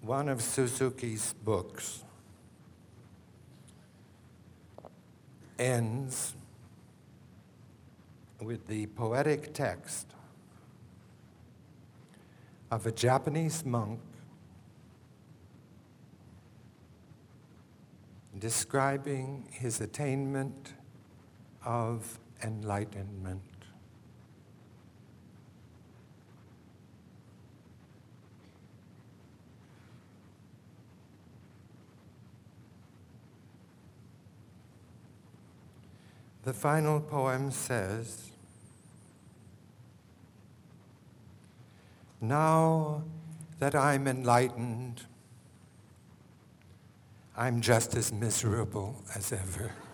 one of Suzuki's books ends with the poetic text of a Japanese monk describing his attainment of enlightenment. The final poem says, "Now that I'm enlightened, I'm just as miserable as ever."